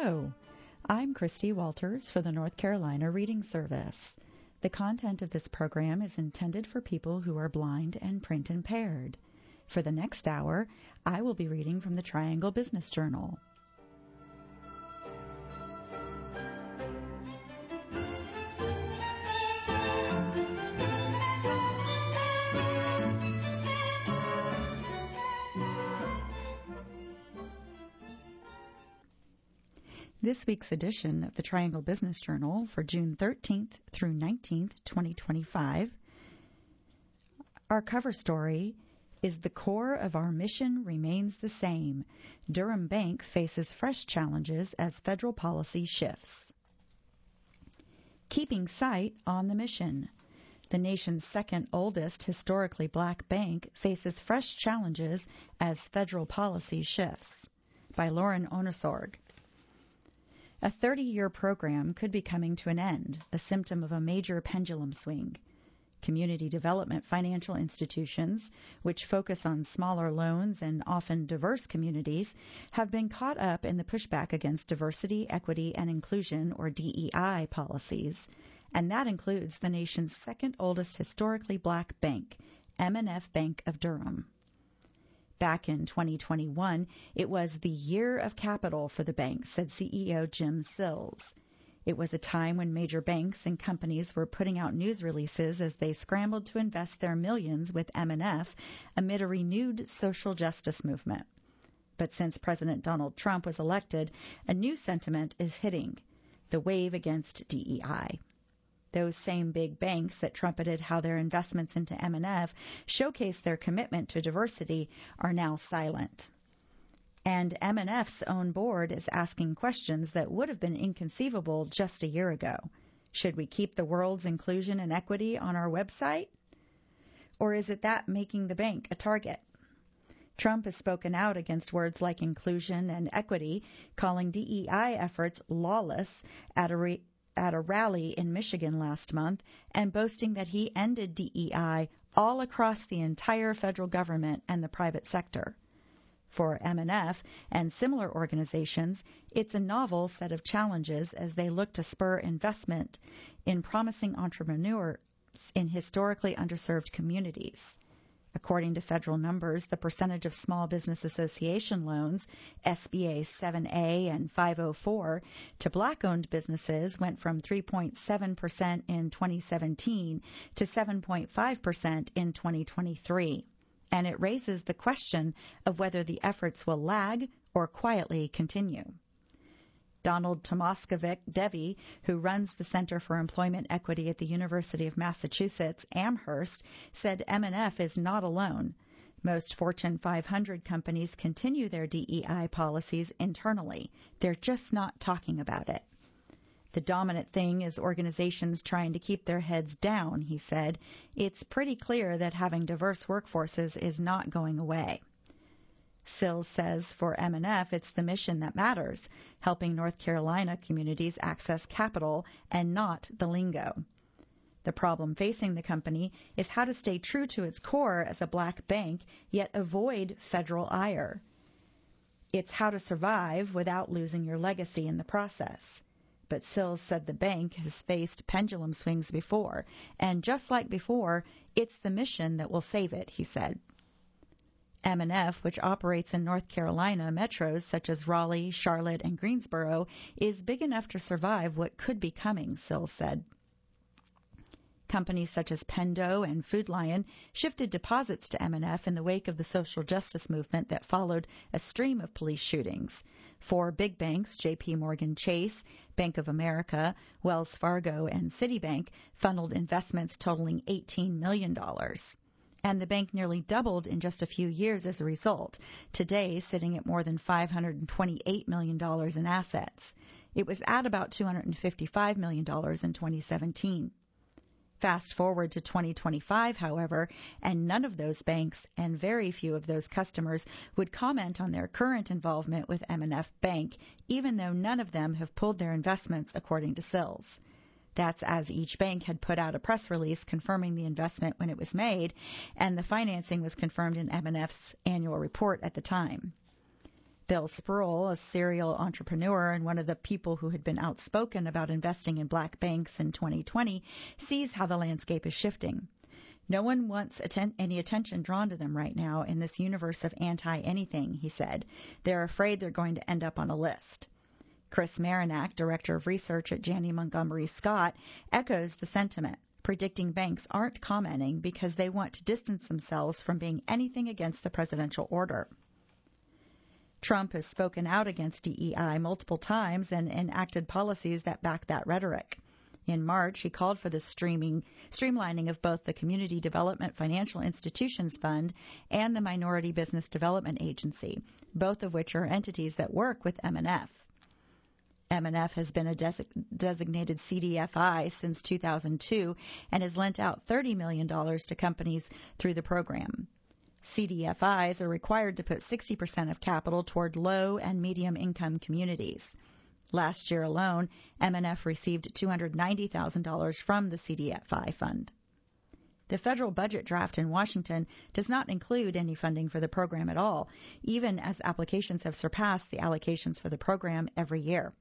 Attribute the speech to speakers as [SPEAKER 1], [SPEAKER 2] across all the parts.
[SPEAKER 1] Hello, I'm Christy Walters for the North Carolina Reading Service. The content of this program is intended for people who are blind and print impaired. For the next hour, I will be reading from the Triangle Business Journal. This week's edition of the Triangle Business Journal for June 13th through 19th, 2025. Our cover story is "The core of our mission remains the same. Durham Bank faces fresh challenges as federal policy shifts." Keeping sight on the mission. The nation's second oldest historically black bank faces fresh challenges as federal policy shifts. By Lauren Onosorg. A 30-year program could be coming to an end, a symptom of a major pendulum swing. Community development financial institutions, which focus on smaller loans and often diverse communities, have been caught up in the pushback against diversity, equity, and inclusion, or DEI, policies, and that includes the nation's second oldest historically black bank, M&F Bank of Durham. Back in 2021, it was the year of capital for the bank, said CEO Jim Sills. It was a time when major banks and companies were putting out news releases as they scrambled to invest their millions with M&F amid a renewed social justice movement. But since President Donald Trump was elected, a new sentiment is hitting: the wave against DEI. Those same big banks that trumpeted how their investments into M&F showcased their commitment to diversity are now silent. And M&F's own board is asking questions that would have been inconceivable just a year ago. Should we keep the world's inclusion and equity on our website? Or is it that making the bank a target? Trump has spoken out against words like inclusion and equity, calling DEI efforts lawless at a rally in Michigan last month, and boasting that he ended DEI all across the entire federal government and the private sector. For M&F and similar organizations, it's a novel set of challenges as they look to spur investment in promising entrepreneurs in historically underserved communities. According to federal numbers, the percentage of Small Business Association loans, SBA 7A and 504, to black-owned businesses went from 3.7% in 2017 to 7.5% in 2023. And it raises the question of whether the efforts will lag or quietly continue. Donald Tomaskovic Devi, who runs the Center for Employment Equity at the University of Massachusetts, Amherst, said M&F is not alone. Most Fortune 500 companies continue their DEI policies internally. They're just not talking about it. The dominant thing is organizations trying to keep their heads down, he said. It's pretty clear that having diverse workforces is not going away. Sills says for M&F, it's the mission that matters, helping North Carolina communities access capital and not the lingo. The problem facing the company is how to stay true to its core as a black bank, yet avoid federal ire. It's how to survive without losing your legacy in the process. But Sills said the bank has faced pendulum swings before, and just like before, it's the mission that will save it, he said. M&F, which operates in North Carolina metros such as Raleigh, Charlotte, and Greensboro, is big enough to survive what could be coming, Sills said. Companies such as Pendo and Food Lion shifted deposits to M&F in the wake of the social justice movement that followed a stream of police shootings. 4 big banks, J.P. Morgan Chase, Bank of America, Wells Fargo, and Citibank, funneled investments totaling $18 million. And the bank nearly doubled in just a few years as a result, today sitting at more than $528 million in assets. It was at about $255 million in 2017. Fast forward to 2025, however, and none of those banks and very few of those customers would comment on their current involvement with M&F Bank, even though none of them have pulled their investments, according to Sills. That's as each bank had put out a press release confirming the investment when it was made, and the financing was confirmed in M&F's annual report at the time. Bill Spruill, a serial entrepreneur and one of the people who had been outspoken about investing in black banks in 2020, sees how the landscape is shifting. No one wants any attention drawn to them right now in this universe of anti-anything, he said. They're afraid they're going to end up on a list. Chris Marinac, director of research at Janney Montgomery Scott, echoes the sentiment, predicting banks aren't commenting because they want to distance themselves from being anything against the presidential order. Trump has spoken out against DEI multiple times and enacted policies that back that rhetoric. In March, he called for the streamlining of both the Community Development Financial Institutions Fund and the Minority Business Development Agency, both of which are entities that work with M&F. M&F has been a designated CDFI since 2002 and has lent out $30 million to companies through the program. CDFIs are required to put 60% of capital toward low and medium income communities. Last year alone, M&F received $290,000 from the CDFI fund. The federal budget draft in Washington does not include any funding for the program at all, even as applications have surpassed the allocations for the program every year.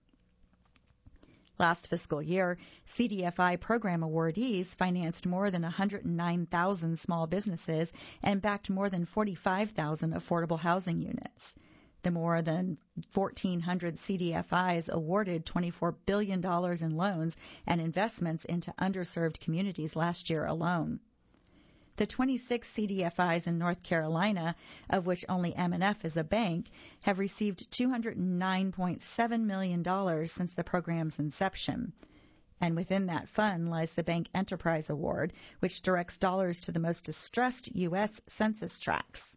[SPEAKER 1] Last fiscal year, CDFI program awardees financed more than 109,000 small businesses and backed more than 45,000 affordable housing units. The more than 1,400 CDFIs awarded $24 billion in loans and investments into underserved communities last year alone. The 26 CDFIs in North Carolina, of which only M&F is a bank, have received $209.7 million since the program's inception. And within that fund lies the Bank Enterprise Award, which directs dollars to the most distressed U.S. census tracts,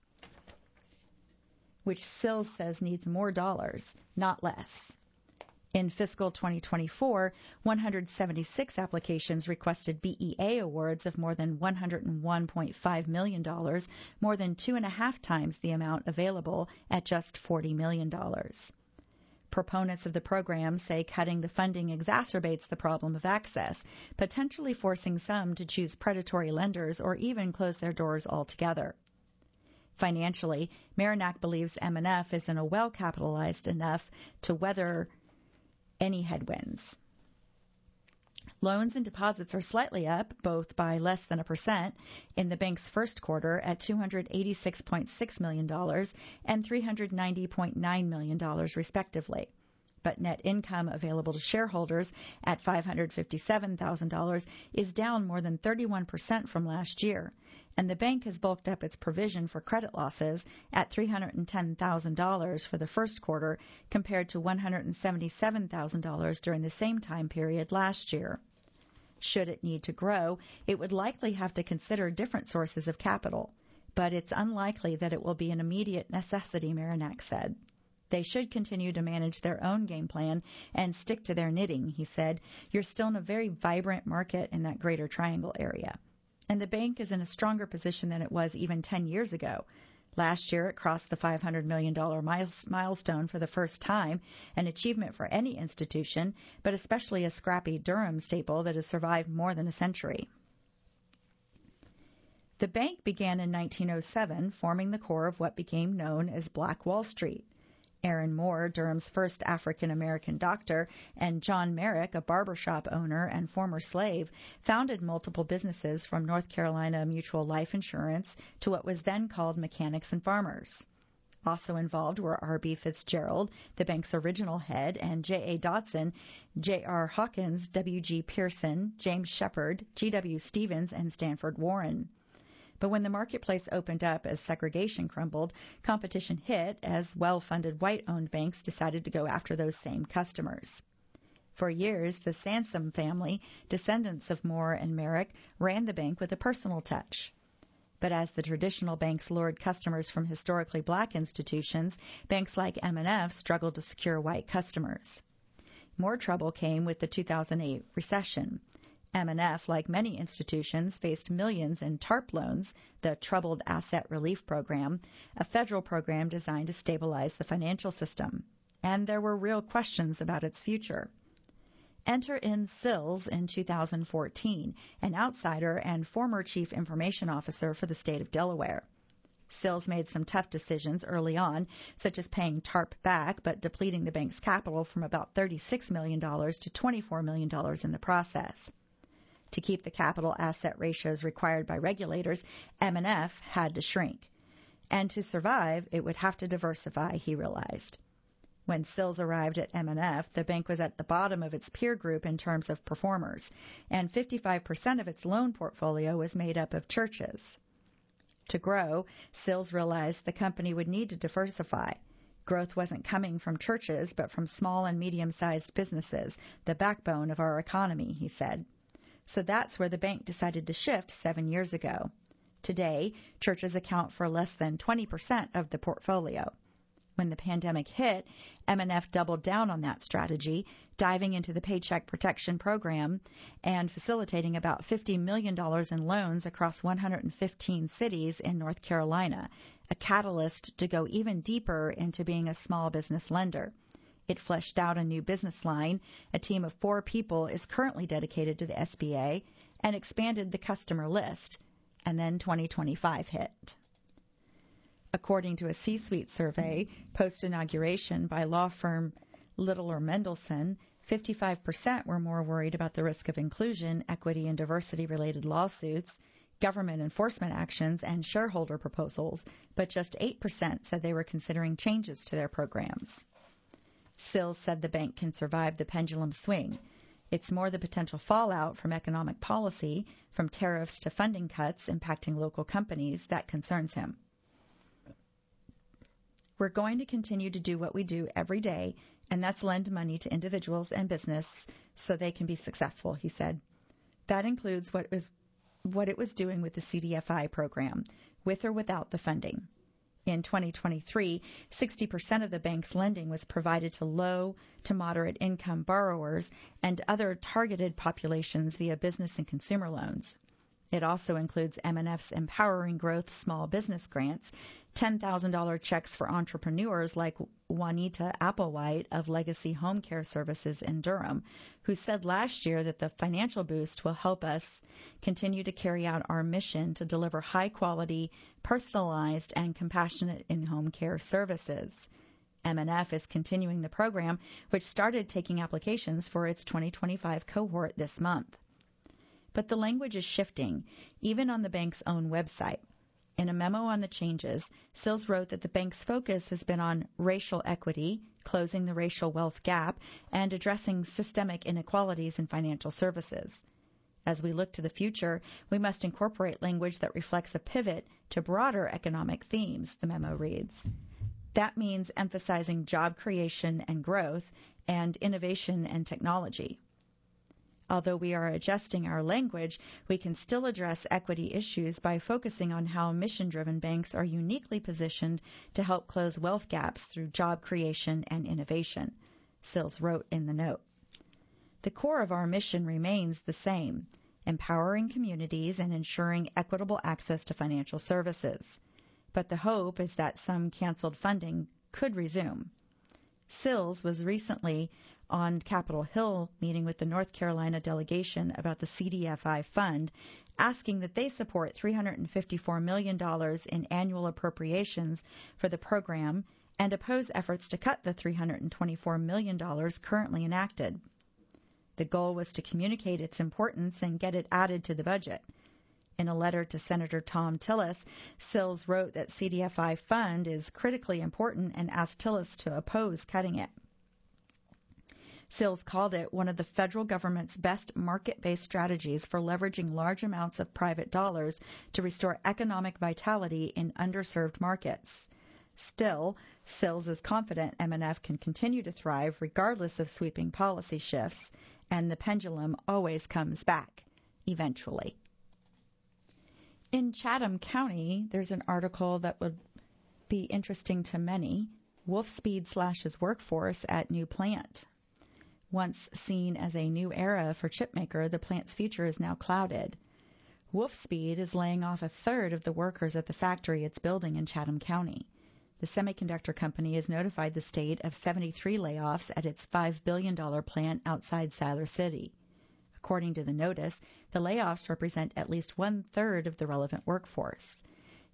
[SPEAKER 1] which Sills says needs more dollars, not less. In fiscal 2024, 176 applications requested BEA awards of more than $101.5 million, more than 2.5 times the amount available at just $40 million. Proponents of the program say cutting the funding exacerbates the problem of access, potentially forcing some to choose predatory lenders or even close their doors altogether. Financially, Marinac believes M&F isn't well capitalized enough to weather any headwinds. Loans and deposits are slightly up, both by less than 1%, in the bank's first quarter at $286.6 million and $390.9 million, respectively. But net income available to shareholders at $557,000 is down more than 31% from last year, and the bank has bulked up its provision for credit losses at $310,000 for the first quarter compared to $177,000 during the same time period last year. Should it need to grow, it would likely have to consider different sources of capital, but it's unlikely that it will be an immediate necessity, Marinac said. They should continue to manage their own game plan and stick to their knitting, he said. You're still in a very vibrant market in that Greater Triangle area. And the bank is in a stronger position than it was even 10 years ago. Last year, it crossed the $500 million milestone for the first time, an achievement for any institution, but especially a scrappy Durham staple that has survived more than a century. The bank began in 1907, forming the core of what became known as Black Wall Street. Aaron Moore, Durham's first African-American doctor, and John Merrick, a barbershop owner and former slave, founded multiple businesses from North Carolina Mutual Life Insurance to what was then called Mechanics and Farmers. Also involved were R.B. Fitzgerald, the bank's original head, and J.A. Dotson, J.R. Hawkins, W.G. Pearson, James Shepard, G.W. Stevens, and Stanford Warren. But when the marketplace opened up as segregation crumbled, competition hit as well-funded white-owned banks decided to go after those same customers. For years, the Sansom family, descendants of Moore and Merrick, ran the bank with a personal touch. But as the traditional banks lured customers from historically black institutions, banks like M&F struggled to secure white customers. More trouble came with the 2008 recession. M&F, like many institutions, faced millions in TARP loans, the Troubled Asset Relief Program, a federal program designed to stabilize the financial system. And there were real questions about its future. Enter in Sills in 2014, an outsider and former chief information officer for the state of Delaware. Sills made some tough decisions early on, such as paying TARP back but depleting the bank's capital from about $36 million to $24 million in the process. To keep the capital asset ratios required by regulators, M&F had to shrink. And to survive, it would have to diversify, he realized. When Sills arrived at M&F, the bank was at the bottom of its peer group in terms of performers, and 55% of its loan portfolio was made up of churches. To grow, Sills realized the company would need to diversify. Growth wasn't coming from churches, but from small and medium-sized businesses, the backbone of our economy, he said. So that's where the bank decided to shift 7 years ago. Today, churches account for less than 20% of the portfolio. When the pandemic hit, M&F doubled down on that strategy, diving into the Paycheck Protection Program and facilitating about $50 million in loans across 115 cities in North Carolina, a catalyst to go even deeper into being a small business lender. It fleshed out a new business line. A team of 4 people is currently dedicated to the SBA and expanded the customer list. And then 2025 hit. According to a C-suite survey post-inauguration by law firm Littler Mendelson, 55% were more worried about the risk of inclusion, equity, and diversity-related lawsuits, government enforcement actions, and shareholder proposals, but just 8% said they were considering changes to their programs. Sills said the bank can survive the pendulum swing. It's more the potential fallout from economic policy, from tariffs to funding cuts impacting local companies, that concerns him. We're going to continue to do what we do every day, and that's lend money to individuals and business so they can be successful, he said. That includes what it was doing with the CDFI program, with or without the funding. In 2023, 60% of the bank's lending was provided to low to moderate income borrowers and other targeted populations via business and consumer loans. It also includes M&F's Empowering Growth Small Business Grants, $10,000 checks for entrepreneurs like Juanita Applewhite of Legacy Home Care Services in Durham, who said last year that the financial boost will help us continue to carry out our mission to deliver high-quality, personalized, and compassionate in-home care services. M&F is continuing the program, which started taking applications for its 2025 cohort this month. But the language is shifting, even on the bank's own website. In a memo on the changes, Sills wrote that the bank's focus has been on racial equity, closing the racial wealth gap, and addressing systemic inequalities in financial services. As we look to the future, we must incorporate language that reflects a pivot to broader economic themes, the memo reads. That means emphasizing job creation and growth and innovation and technology. Although we are adjusting our language, we can still address equity issues by focusing on how mission-driven banks are uniquely positioned to help close wealth gaps through job creation and innovation, Sills wrote in the note. The core of our mission remains the same, empowering communities and ensuring equitable access to financial services. But the hope is that some canceled funding could resume. Sills was recently on Capitol Hill meeting with the North Carolina delegation about the CDFI fund, asking that they support $354 million in annual appropriations for the program and oppose efforts to cut the $324 million currently enacted. The goal was to communicate its importance and get it added to the budget. In a letter to Senator Thom Tillis, Sills wrote that CDFI fund is critically important and asked Tillis to oppose cutting it. Sills called it one of the federal government's best market-based strategies for leveraging large amounts of private dollars to restore economic vitality in underserved markets. Still, Sills is confident M&F can continue to thrive regardless of sweeping policy shifts, and the pendulum always comes back, eventually. In Chatham County, there's an article that would be interesting to many. Wolfspeed slashes workforce at new plant. Once seen as a new era for chipmaker, the plant's future is now clouded. Wolfspeed is laying off a third of the workers at the factory it's building in Chatham County. The semiconductor company has notified the state of 73 layoffs at its $5 billion plant outside Siler City. According to the notice, the layoffs represent at least one-third of the relevant workforce.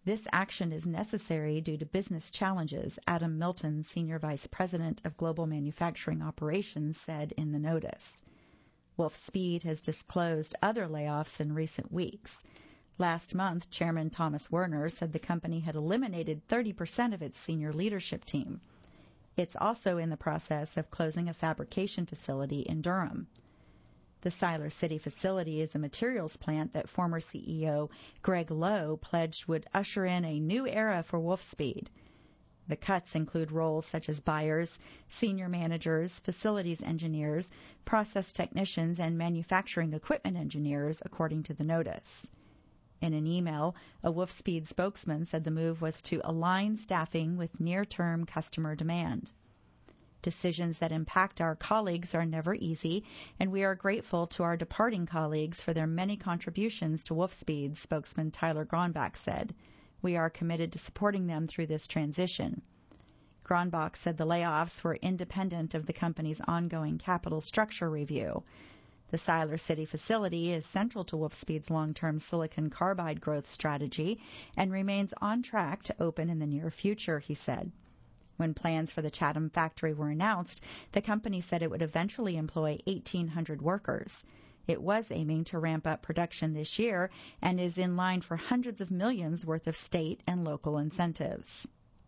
[SPEAKER 1] This action is necessary due to business challenges, Adam Milton, Senior Vice President of Global Manufacturing Operations, said in the notice. Wolfspeed has disclosed other layoffs in recent weeks. Last month, Chairman Thomas Werner said the company had eliminated 30% of its senior leadership team. It's also in the process of closing a fabrication facility in Durham. The Siler City facility is a materials plant that former CEO Greg Lowe pledged would usher in a new era for Wolfspeed. The cuts include roles such as buyers, senior managers, facilities engineers, process technicians, and manufacturing equipment engineers, according to the notice. In an email, a Wolfspeed spokesman said the move was to align staffing with near-term customer demand. Decisions that impact our colleagues are never easy, and we are grateful to our departing colleagues for their many contributions to Wolfspeed, spokesman Tyler Gronbach said. We are committed to supporting them through this transition. Gronbach said the layoffs were independent of the company's ongoing capital structure review. The Siler City facility is central to Wolfspeed's long-term silicon carbide growth strategy and remains on track to open in the near future, he said. When plans for the Chatham factory were announced, the company said it would eventually employ 1,800 workers. It was aiming to ramp up production this year and is in line for hundreds of millions worth of state and local incentives.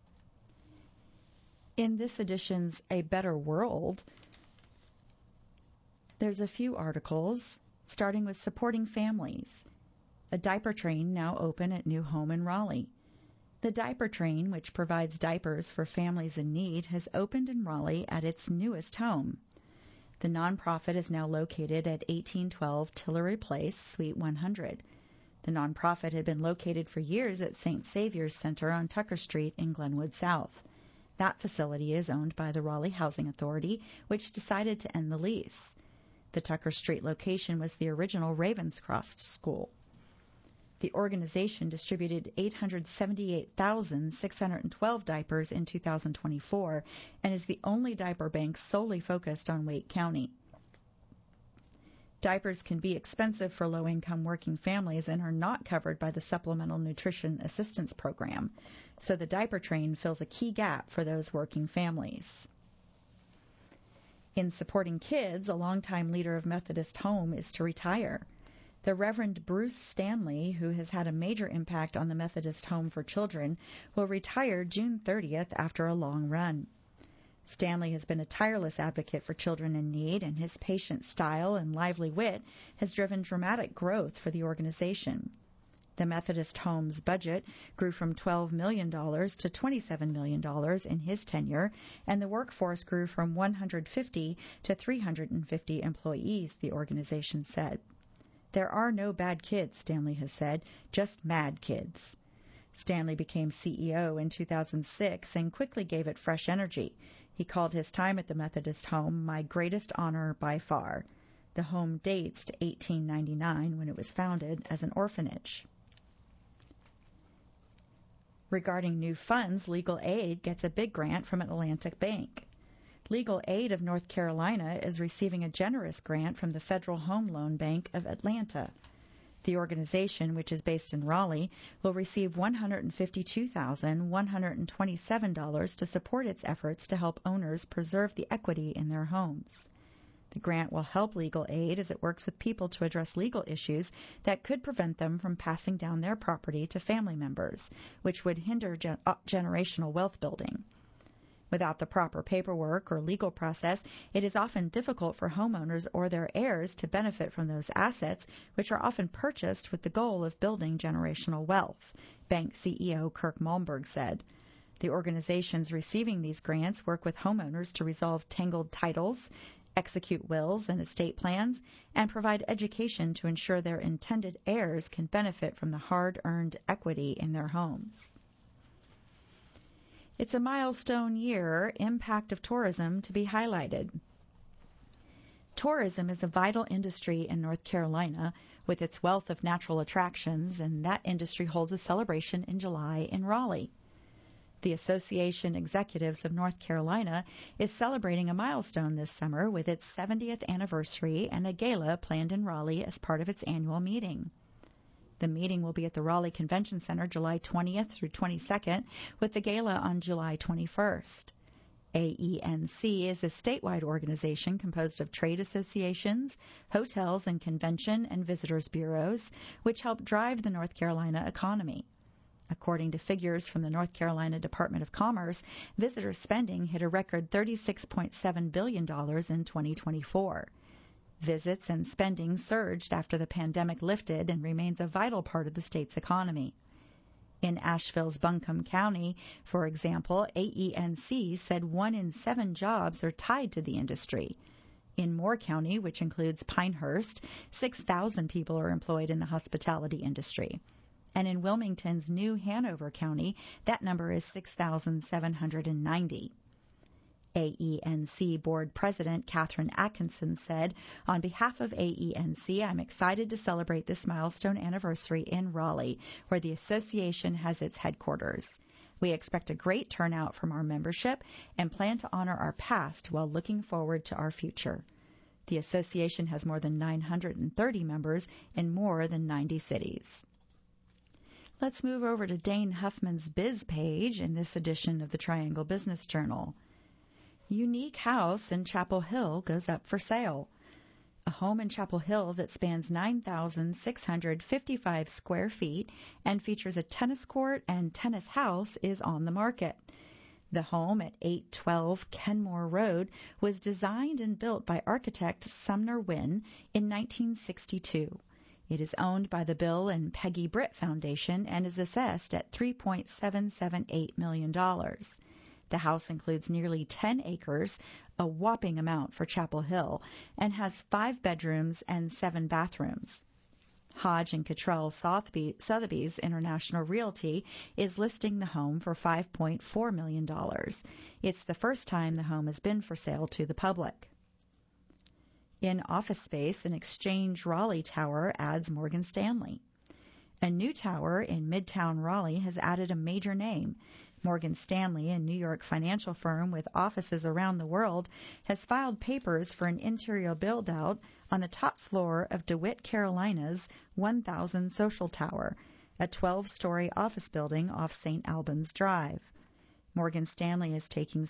[SPEAKER 1] In this edition's A Better World, there's a few articles, starting with supporting families. A diaper train now open at new home in Raleigh. The diaper train, which provides diapers for families in need, has opened in Raleigh at its newest home. The nonprofit is now located at 1812 Tillery Place, Suite 100. The nonprofit had been located for years at St. Saviour's Center on Tucker Street in Glenwood South. That facility is owned by the Raleigh Housing Authority, which decided to end the lease. The Tucker Street location was the original Ravenscroft School. The organization distributed 878,612 diapers in 2024 and is the only diaper bank solely focused on Wake County. Diapers can be expensive for low-income working families and are not covered by the Supplemental Nutrition Assistance Program, so the diaper train fills a key gap for those working families. In supporting kids, a longtime leader of Methodist Home is to retire. The Reverend Bruce Stanley, who has had a major impact on the Methodist Home for Children, will retire June 30th after a long run. Stanley has been a tireless advocate for children in need, and his patient style and lively wit has driven dramatic growth for the organization. The Methodist Home's budget grew from $12 million to $27 million in his tenure, and the workforce grew from 150 to 350 employees, the organization said. There are no bad kids, Stanley has said, just mad kids. Stanley became CEO in 2006 and quickly gave it fresh energy. He called his time at the Methodist Home my greatest honor by far. The home dates to 1899 when it was founded as an orphanage. Regarding new funds, Legal Aid gets a big grant from Atlantic Bank. Legal Aid of North Carolina is receiving a generous grant from the Federal Home Loan Bank of Atlanta. The organization, which is based in Raleigh, will receive $152,127 to support its efforts to help owners preserve the equity in their homes. The grant will help Legal Aid as it works with people to address legal issues that could prevent them from passing down their property to family members, which would hinder generational wealth building. Without the proper paperwork or legal process, it is often difficult for homeowners or their heirs to benefit from those assets, which are often purchased with the goal of building generational wealth, Bank CEO Kirk Malmberg said. The organizations receiving these grants work with homeowners to resolve tangled titles, execute wills and estate plans, and provide education to ensure their intended heirs can benefit from the hard-earned equity in their homes. It's a milestone year, impact of tourism to be highlighted. Tourism is a vital industry in North Carolina with its wealth of natural attractions, and that industry holds a celebration in July in Raleigh. The Association Executives of North Carolina is celebrating a milestone this summer with its 70th anniversary and a gala planned in Raleigh as part of its annual meeting. The The meeting will be at the Raleigh Convention Center July 20th through 22nd, with the gala on July 21st. AENC is a statewide organization composed of trade associations, hotels, and convention and visitors bureaus, which help drive the North Carolina economy. According to figures from the North Carolina Department of Commerce, visitor spending hit a record $36.7 billion in 2024. Visits and spending surged after the pandemic lifted and remains a vital part of the state's economy. In Asheville's Buncombe County, for example, AENC said 1 in 7 jobs are tied to the industry. In Moore County, which includes Pinehurst, 6,000 people are employed in the hospitality industry. And in Wilmington's New Hanover County, that number is 6,790. AENC Board President Catherine Atkinson said, "On behalf of AENC, I'm excited to celebrate this milestone anniversary in Raleigh, where the association has its headquarters. We expect a great turnout from our membership and plan to honor our past while looking forward to our future." The association has more than 930 members in more than 90 cities. Let's move over to Dane Huffman's Biz page in this edition of the Triangle Business Journal. Unique house in Chapel Hill goes up for sale. A home in Chapel Hill that spans 9,655 square feet and features a tennis court and tennis house is on the market. The home at 812 Kenmore Road was designed and built by architect Sumner Wynn in 1962. It is owned by the Bill and Peggy Britt Foundation and is assessed at $3.778 million. The house includes nearly 10 acres, a whopping amount for Chapel Hill, and has 5 bedrooms and 7 bathrooms. Hodge and Cottrell Sotheby's International Realty is listing the home for $5.4 million. It's the first time the home has been for sale to the public. In office space, an Exchange Raleigh tower adds Morgan Stanley. A new tower in Midtown Raleigh has added a major name. Morgan Stanley, a New York financial firm with offices around the world, has filed papers for an interior build-out on the top floor of DeWitt Carolina's 1000 Social Tower, a 12-story office building off St. Albans Drive. Morgan Stanley is taking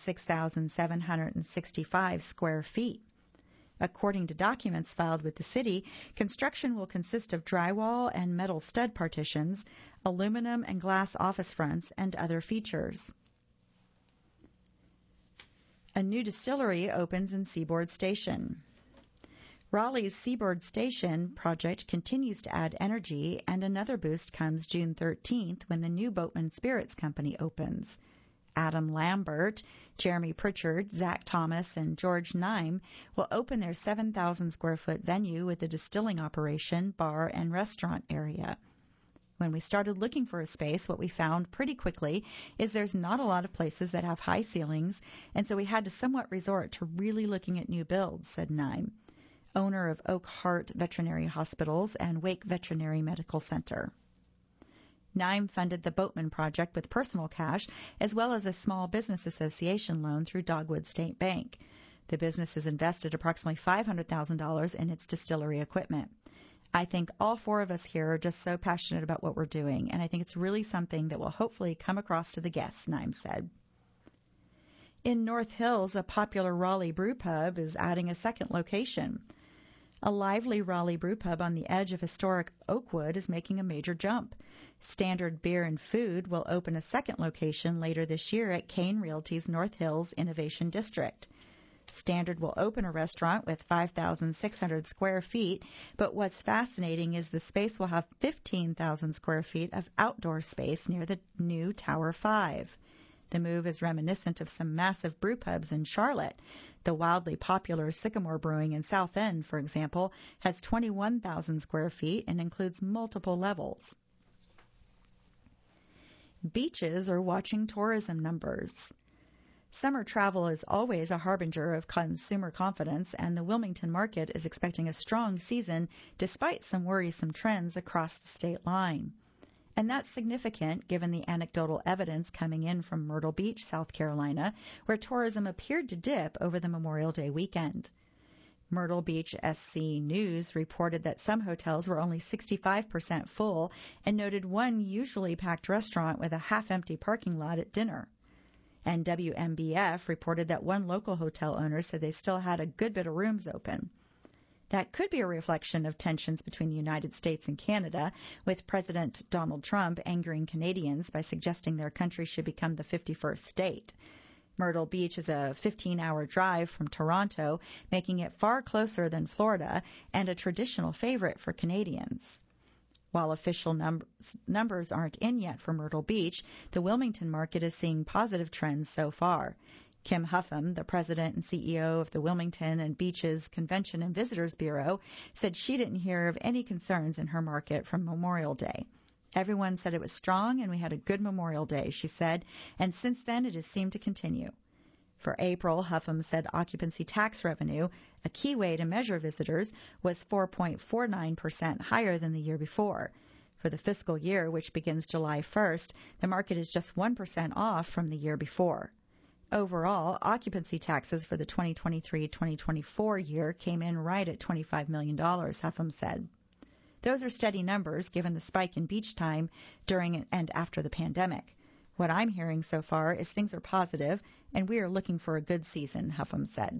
[SPEAKER 1] 6,765 square feet. According to documents filed with the city, construction will consist of drywall and metal stud partitions, aluminum and glass office fronts, and other features. A new distillery opens in Seaboard Station. Raleigh's Seaboard Station project continues to add energy, and another boost comes June 13th when the new Boatman Spirits Company opens. Adam Lambert, Jeremy Pritchard, Zach Thomas, and George Nime will open their 7,000-square-foot venue with a distilling operation, bar, and restaurant area. When we started looking for a space, what we found pretty quickly is there's not a lot of places that have high ceilings, and so we had to somewhat resort to really looking at new builds, said Nime, owner of Oak Heart Veterinary Hospitals and Wake Veterinary Medical Center. Nime funded the Boatman project with personal cash as well as a small business association loan through Dogwood State Bank. The business has invested approximately $500,000 in its distillery equipment. I think all 4 of us here are just so passionate about what we're doing, and I think it's really something that will hopefully come across to the guests, Nime said. In North Hills, a popular Raleigh brew pub is adding a second location. A lively Raleigh brew pub on the edge of historic Oakwood is making a major jump. Standard Beer and Food will open a second location later this year at Kane Realty's North Hills Innovation District. Standard will open a restaurant with 5,600 square feet, but what's fascinating is the space will have 15,000 square feet of outdoor space near the new Tower 5. The move is reminiscent of some massive brew pubs in Charlotte. The wildly popular Sycamore Brewing in South End, for example, has 21,000 square feet and includes multiple levels. Beaches are watching tourism numbers. Summer travel is always a harbinger of consumer confidence, and the Wilmington market is expecting a strong season despite some worrisome trends across the state line. And that's significant given the anecdotal evidence coming in from Myrtle Beach, South Carolina, where tourism appeared to dip over the Memorial Day weekend. Myrtle Beach SC News reported that some hotels were only 65% full and noted one usually packed restaurant with a half-empty parking lot at dinner. And WMBF reported that one local hotel owner said they still had a good bit of rooms open. That could be a reflection of tensions between the United States and Canada, with President Donald Trump angering Canadians by suggesting their country should become the 51st state. Myrtle Beach is a 15-hour drive from Toronto, making it far closer than Florida and a traditional favorite for Canadians. While official numbers aren't in yet for Myrtle Beach, the Wilmington market is seeing positive trends so far. Kim Huffam, the president and CEO of the Wilmington and Beaches Convention and Visitors Bureau, said she didn't hear of any concerns in her market from Memorial Day. Everyone said it was strong and we had a good Memorial Day, she said, and since then it has seemed to continue. For April, Huffam said occupancy tax revenue, a key way to measure visitors, was 4.49% higher than the year before. For the fiscal year, which begins July 1st, the market is just 1% off from the year before. Overall, occupancy taxes for the 2023-2024 year came in right at $25 million, Huffam said. Those are steady numbers given the spike in beach time during and after the pandemic. What I'm hearing so far is things are positive, and we are looking for a good season, Huffam said.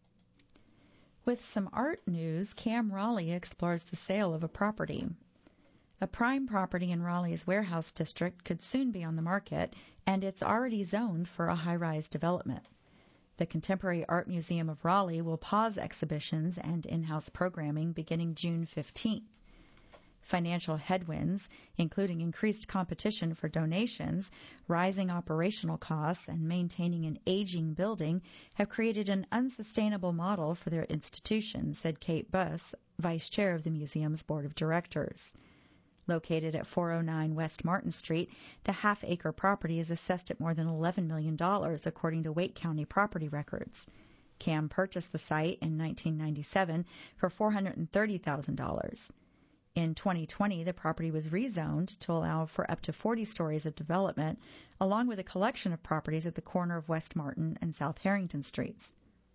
[SPEAKER 1] With some art news, Cam Raleigh explores the sale of a property. A prime property in Raleigh's warehouse district could soon be on the market, and it's already zoned for a high-rise development. The Contemporary Art Museum of Raleigh will pause exhibitions and in-house programming beginning June 15th. Financial headwinds, including increased competition for donations, rising operational costs, and maintaining an aging building, have created an unsustainable model for their institution, said Kate Buss, vice chair of the museum's board of directors. Located at 409 West Martin Street, the half-acre property is assessed at more than $11 million, according to Wake County property records. Cam purchased the site in 1997 for $430,000. In 2020, the property was rezoned to allow for up to 40 stories of development, along with a collection of properties at the corner of West Martin and South Harrington Streets.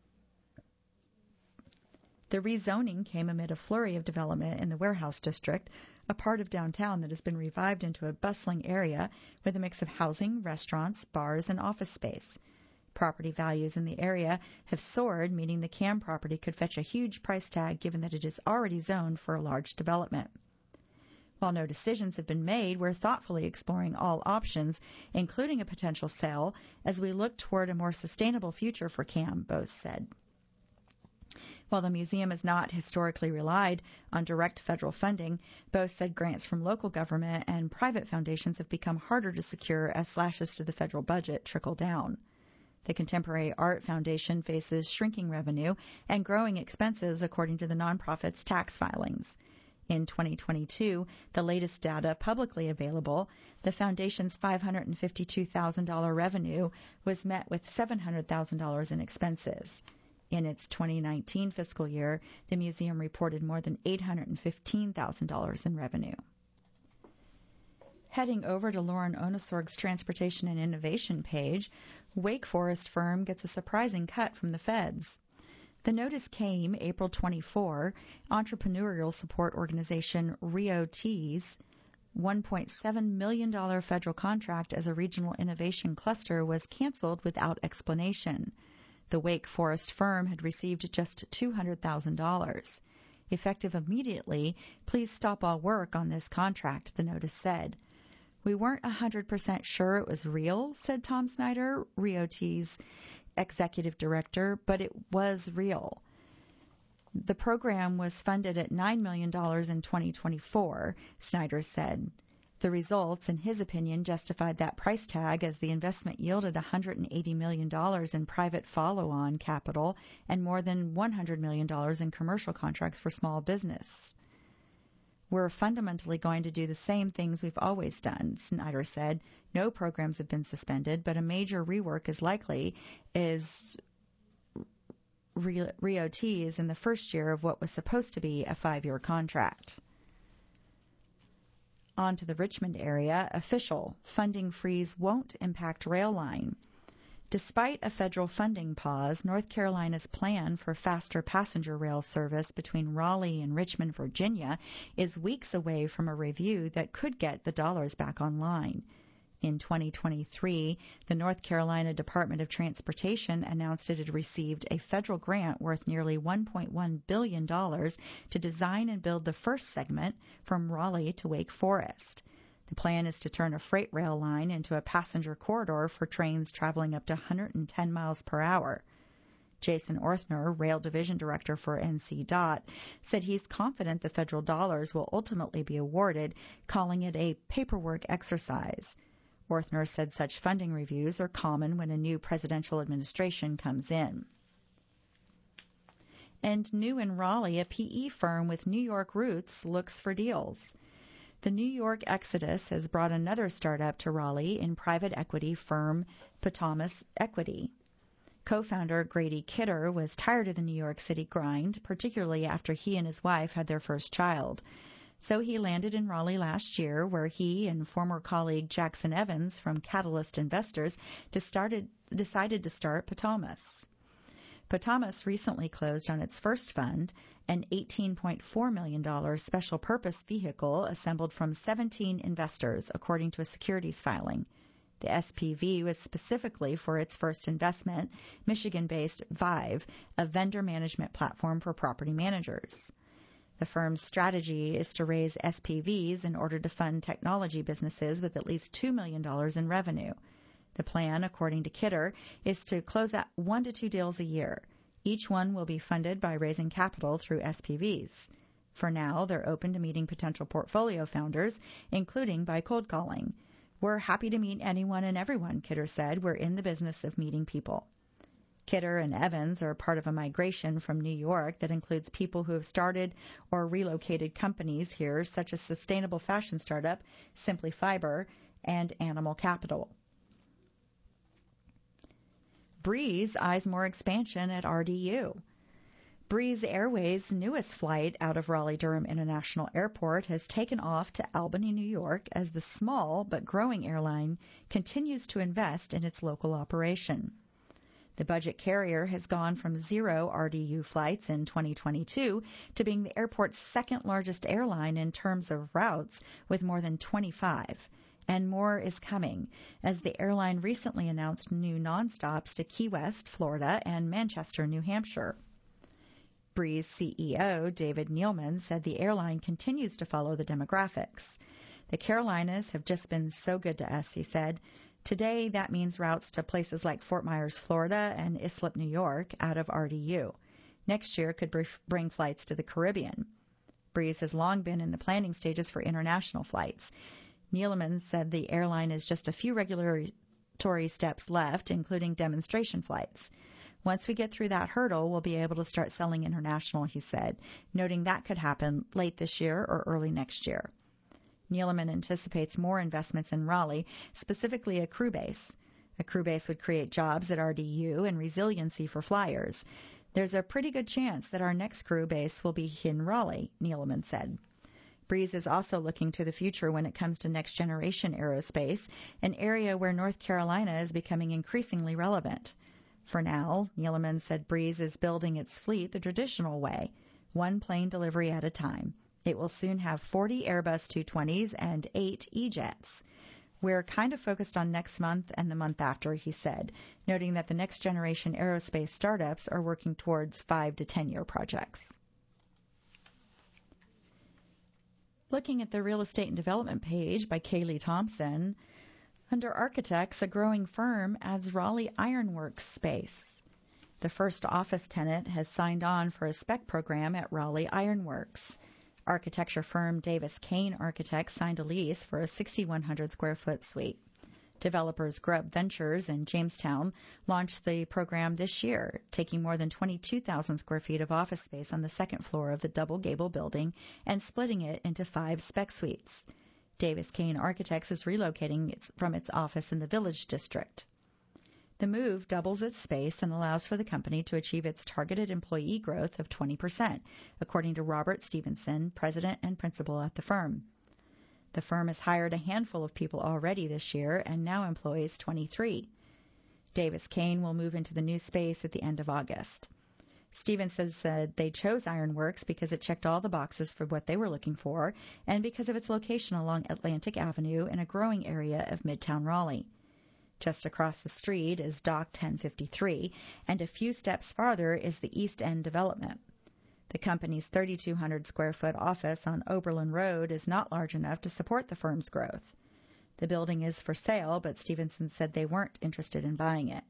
[SPEAKER 1] The rezoning came amid a flurry of development in the warehouse district, a part of downtown that has been revived into a bustling area with a mix of housing, restaurants, bars, and office space. Property values in the area have soared, meaning the Cam property could fetch a huge price tag given that it is already zoned for a large development. While no decisions have been made, we're thoughtfully exploring all options, including a potential sale, as we look toward a more sustainable future for Cam, Bose said. While the museum has not historically relied on direct federal funding, Bose said grants from local government and private foundations have become harder to secure as slashes to the federal budget trickle down. The Contemporary Art Foundation faces shrinking revenue and growing expenses according to the nonprofit's tax filings. In 2022, the latest data publicly available, the foundation's $552,000 revenue was met with $700,000 in expenses. In its 2019 fiscal year, the museum reported more than $815,000 in revenue. Heading over to Lauren Onosorg's Transportation and Innovation page, Wake Forest firm gets a surprising cut from the feds. The notice came April 24. Entrepreneurial support organization RIO-T's $1.7 million federal contract as a regional innovation cluster was canceled without explanation. The Wake Forest firm had received just $200,000. Effective immediately, please stop all work on this contract, the notice said. We weren't 100% sure it was real, said Tom Snyder, RIO-T's executive director, but it was real. The program was funded at $9 million in 2024, Snyder said. The results, in his opinion, justified that price tag as the investment yielded $180 million in private follow-on capital and more than $100 million in commercial contracts for small business. We're fundamentally going to do the same things we've always done, Snyder said. No programs have been suspended, but a major rework is likely as RIO-T is in the first year of what was supposed to be a 5-year contract. On to the Richmond area. Official funding freeze won't impact rail line. Despite a federal funding pause, North Carolina's plan for faster passenger rail service between Raleigh and Richmond, Virginia, is weeks away from a review that could get the dollars back online. In 2023, the North Carolina Department of Transportation announced it had received a federal grant worth nearly $1.1 billion to design and build the first segment from Raleigh to Wake Forest. The plan is to turn a freight rail line into a passenger corridor for trains traveling up to 110 miles per hour. Jason Orthner, Rail Division Director for NCDOT, said he's confident the federal dollars will ultimately be awarded, calling it a paperwork exercise. Orthner said such funding reviews are common when a new presidential administration comes in. And new in Raleigh, a PE firm with New York roots looks for deals. The New York exodus has brought another startup to Raleigh in private equity firm Potamus Equity. Co-founder Grady Kidder was tired of the New York City grind, particularly after he and his wife had their first child. So he landed in Raleigh last year, where he and former colleague Jackson Evans from Catalyst Investors decided to start Potamus. Potamus recently closed on its first fund, an $18.4 million special purpose vehicle assembled from 17 investors, according to a securities filing. The SPV was specifically for its first investment, Michigan-based Vive, a vendor management platform for property managers. The firm's strategy is to raise SPVs in order to fund technology businesses with at least $2 million in revenue. The plan, according to Kidder, is to close out 1 to 2 deals a year. Each one will be funded by raising capital through SPVs. For now, they're open to meeting potential portfolio founders, including by cold calling. We're happy to meet anyone and everyone, Kidder said. We're in the business of meeting people. Kidder and Evans are part of a migration from New York that includes people who have started or relocated companies here, such as sustainable fashion startup Simply Fiber and Animal Capital. Breeze eyes more expansion at RDU. Breeze Airways' newest flight out of Raleigh-Durham International Airport has taken off to Albany, New York, as the small but growing airline continues to invest in its local operation. The budget carrier has gone from 0 RDU flights in 2022 to being the airport's second largest airline in terms of routes, with more than 25. And more is coming, as the airline recently announced new nonstops to Key West, Florida, and Manchester, New Hampshire. Breeze CEO David Neeleman said the airline continues to follow the demographics. The Carolinas have just been so good to us, he said. Today, that means routes to places like Fort Myers, Florida, and Islip, New York, out of RDU. Next year could bring flights to the Caribbean. Breeze has long been in the planning stages for international flights. Neeleman said the airline is just a few regulatory steps left, including demonstration flights. Once we get through that hurdle, we'll be able to start selling international, he said, noting that could happen late this year or early next year. Neeleman anticipates more investments in Raleigh, specifically a crew base. A crew base would create jobs at RDU and resiliency for flyers. There's a pretty good chance that our next crew base will be in Raleigh, Neeleman said. Breeze is also looking to the future when it comes to next-generation aerospace, an area where North Carolina is becoming increasingly relevant. For now, Neeleman said Breeze is building its fleet the traditional way, one plane delivery at a time. It will soon have 40 Airbus 220s and 8 E-Jets. We're kind of focused on next month and the month after, he said, noting that the next-generation aerospace startups are working towards 5 to 10-year projects. Looking at the real estate and development page by Kaylee Thompson, under architects, a growing firm adds Raleigh Ironworks space. The first office tenant has signed on for a spec program at Raleigh Ironworks. Architecture firm Davis Kane Architects signed a lease for a 6,100 square foot suite. Developers Grubb Ventures in Jamestown launched the program this year, taking more than 22,000 square feet of office space on the second floor of the double gable building and splitting it into 5 spec suites. Davis Kane Architects is relocating from its office in the Village District. The move doubles its space and allows for the company to achieve its targeted employee growth of 20%, according to Robert Stevenson, president and principal at the firm. The firm has hired a handful of people already this year and now employs 23. Davis Kane will move into the new space at the end of August. Stevenson said they chose Ironworks because it checked all the boxes for what they were looking for and because of its location along Atlantic Avenue in a growing area of Midtown Raleigh. Just across the street is Dock 1053, and a few steps farther is the East End development. The company's 3,200 square foot office on Oberlin Road is not large enough to support the firm's growth. The building is for sale, but Stevenson said they weren't interested in buying it.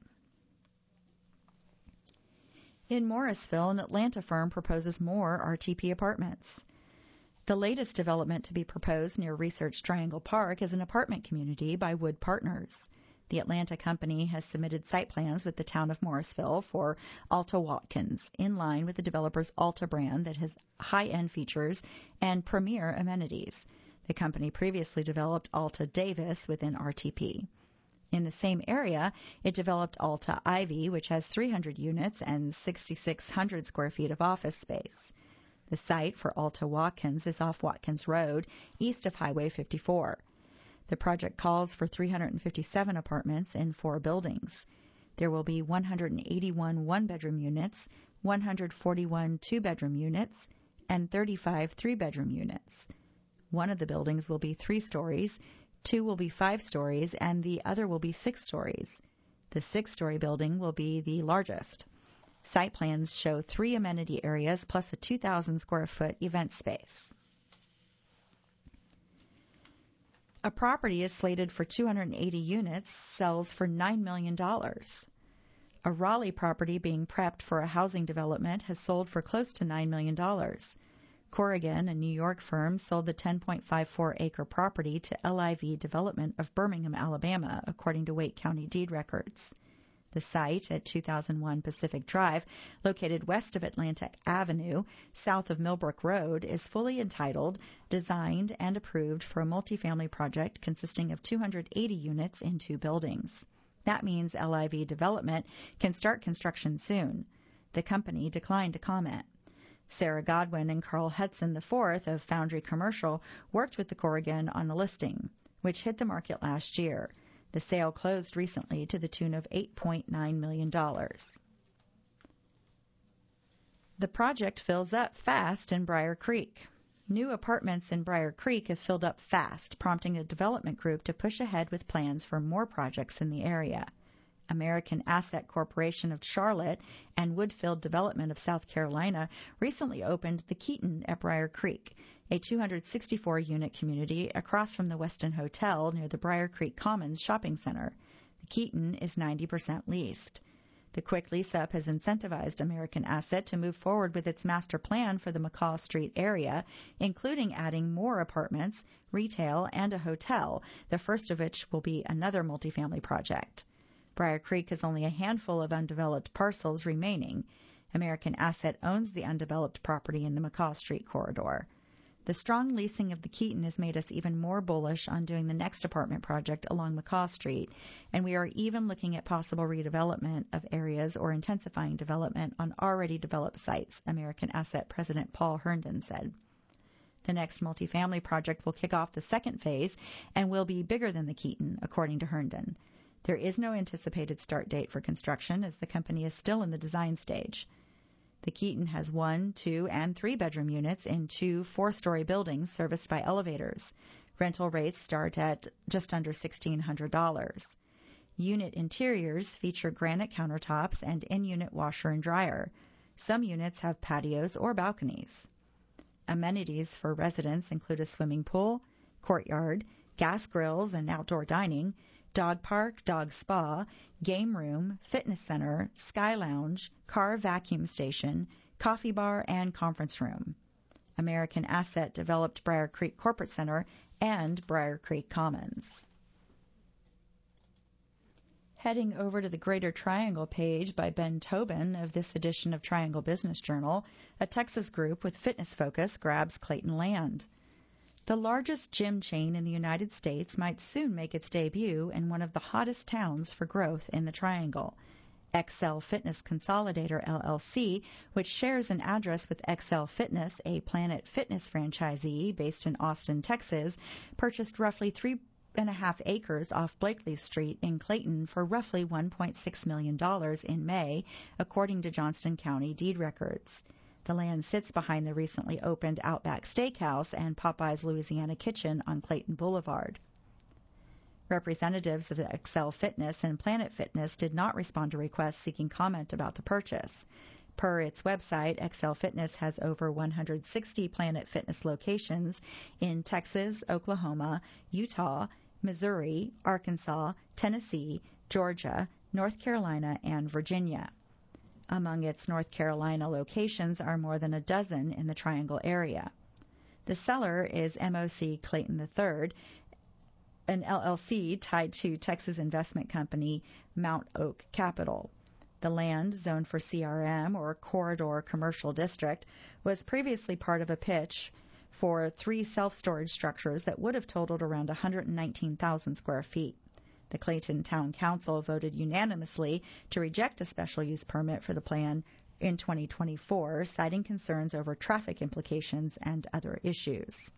[SPEAKER 1] In Morrisville, an Atlanta firm proposes more RTP apartments. The latest development to be proposed near Research Triangle Park is an apartment community by Wood Partners. The Atlanta company has submitted site plans with the town of Morrisville for Alta Watkins, in line with the developer's Alta brand that has high-end features and premier amenities. The company previously developed Alta Davis within RTP. In the same area, it developed Alta Ivy, which has 300 units and 6,600 square feet of office space. The site for Alta Watkins is off Watkins Road, east of Highway 54. The project calls for 357 apartments in 4 buildings. There will be 181 one-bedroom units, 141 two-bedroom units, and 35 three-bedroom units. One of the buildings will be 3 stories, 2 will be 5 stories, and the other will be 6 stories. The 6-story building will be the largest. Site plans show 3 amenity areas plus a 2,000 square foot event space. A property is slated for 280 units, sells for $9 million. A Raleigh property being prepped for a housing development has sold for close to $9 million. Corrigan, a New York firm, sold the 10.54-acre property to LIV Development of Birmingham, Alabama, according to Wake County deed records. The site at 2001 Pacific Drive, located west of Atlantic Avenue, south of Millbrook Road, is fully entitled, designed, and approved for a multifamily project consisting of 280 units in 2 buildings. That means LIV Development can start construction soon. The company declined to comment. Sarah Godwin and Carl Hudson IV of Foundry Commercial worked with the Corrigan on the listing, which hit the market last year. The sale closed recently to the tune of $8.9 million. The project fills up fast in Briar Creek. New apartments in Briar Creek have filled up fast, prompting a development group to push ahead with plans for more projects in the area. American Asset Corporation of Charlotte and Woodfield Development of South Carolina recently opened the Keaton at Briar Creek, a 264-unit community across from the Westin Hotel near the Briar Creek Commons Shopping Center. The Keaton is 90% leased. The quick lease-up has incentivized American Asset to move forward with its master plan for the McCaw Street area, including adding more apartments, retail, and a hotel, the first of which will be another multifamily project. Briar Creek has only a handful of undeveloped parcels remaining. American Asset owns the undeveloped property in the McCaw Street corridor. The strong leasing of the Keaton has made us even more bullish on doing the next apartment project along McCaw Street, and we are even looking at possible redevelopment of areas or intensifying development on already developed sites, American Asset President Paul Herndon said. The next multifamily project will kick off the second phase and will be bigger than the Keaton, according to Herndon. There is no anticipated start date for construction as the company is still in the design stage. The Keaton has 1, 2, and 3-bedroom units in 2 4-story buildings serviced by elevators. Rental rates start at just under $1,600. Unit interiors feature granite countertops and in-unit washer and dryer. Some units have patios or balconies. Amenities for residents include a swimming pool, courtyard, gas grills and outdoor dining, dog park, dog spa, game room, fitness center, sky lounge, car vacuum station, coffee bar, and conference room. American Asset developed Briar Creek Corporate Center and Briar Creek Commons. Heading over to the Greater Triangle page by Ben Tobin of this edition of Triangle Business Journal, a Texas group with fitness focus grabs Clayton Land. The largest gym chain in the United States might soon make its debut in one of the hottest towns for growth in the Triangle. XL Fitness Consolidator LLC, which shares an address with XL Fitness, a Planet Fitness franchisee based in Austin, Texas, purchased roughly 2.5 acres off Blakely Street in Clayton for roughly $1.6 million in May, according to Johnston County deed records. The land sits behind the recently opened Outback Steakhouse and Popeye's Louisiana Kitchen on Clayton Boulevard. Representatives of Excel Fitness and Planet Fitness did not respond to requests seeking comment about the purchase. Per its website, Excel Fitness has over 160 Planet Fitness locations in Texas, Oklahoma, Utah, Missouri, Arkansas, Tennessee, Georgia, North Carolina, and Virginia. Among its North Carolina locations are more than a dozen in the Triangle area. The seller is MOC Clayton III, an LLC tied to Texas investment company Mount Oak Capital. The land, zoned for CRM, or Corridor Commercial District, was previously part of a pitch for 3 self-storage structures that would have totaled around 119,000 square feet. The Clayton Town Council voted unanimously to reject a special use permit for the plan in 2024, citing concerns over traffic implications and other issues.